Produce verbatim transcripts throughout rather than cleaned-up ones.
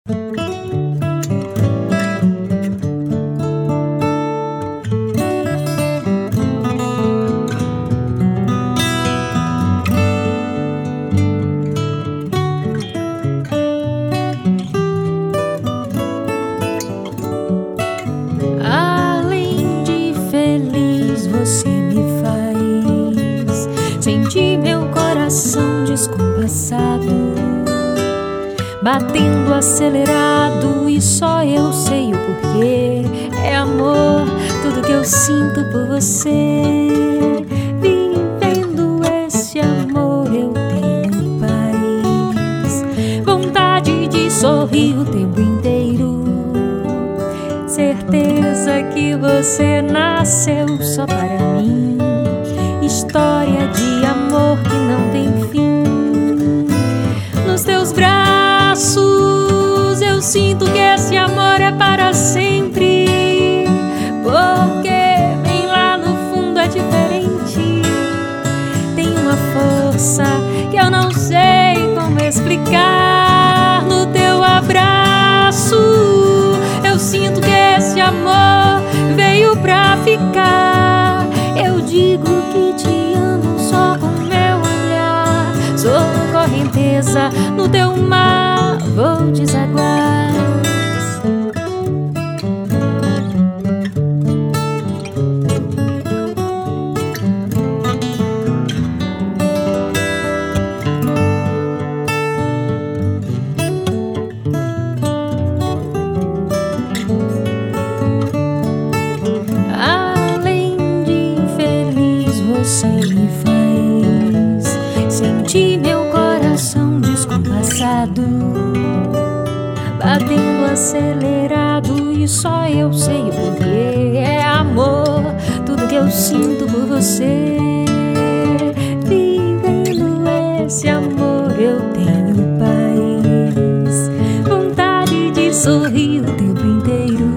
Além de feliz, você me faz sentir meu coração descompassado, batendo acelerado, e só eu sei o porquê. É amor, tudo que eu sinto por você. Vivendo esse amor eu tenho paz, vontade de sorrir o tempo inteiro, certeza que você nasceu só para mim. História de amor que não tem fim. Nos teus braços eu sinto que esse amor é para sempre, porque bem lá no fundo é diferente. Tem uma força que eu não sei como explicar. No teu abraço eu sinto que esse amor veio pra ficar. Eu digo que te amo só com meu olhar. Sou correnteza, no teu mar vou desaguar. Você me faz sentir meu coração descompassado, batendo acelerado, e só eu sei o porquê. É amor, tudo que eu sinto por você. Vivendo esse amor eu tenho paz, vontade de sorrir o tempo inteiro,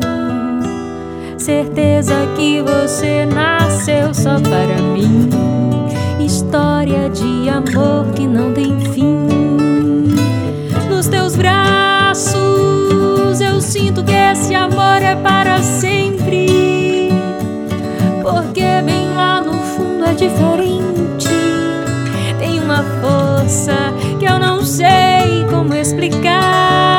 certeza que você nasceu só para mim. História de amor que não tem fim. Nos teus braços eu sinto que esse amor é para sempre, porque bem lá no fundo é diferente. Tem uma força que eu não sei como explicar.